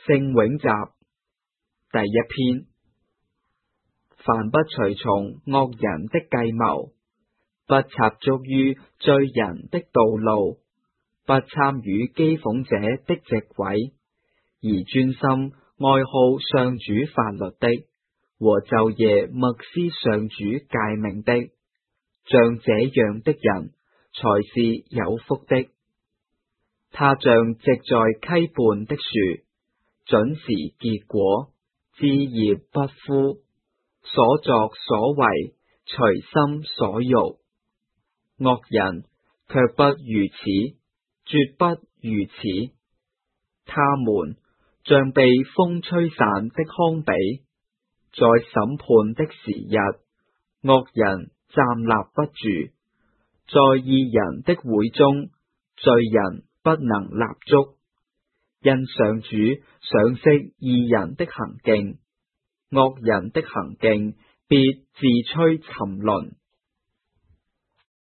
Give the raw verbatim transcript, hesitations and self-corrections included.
聖詠集第一篇。凡不隨從惡人的計謀，不插足於罪人的道路，不參與譏諷者的席位，而專心愛好上主法律的，和晝夜默思上主誡命的，像這樣的人才是有福的。他像植在溪畔的樹，準時結果，枝葉不枯，所作所為隨心所欲。惡人卻不如此，絕不如此。他們像被風吹散的糠秕，在審判的時日，惡人站立不住，在義人的會中，罪人不能立足。因上主賞識義人的行徑，惡人的行徑必自趨沉淪。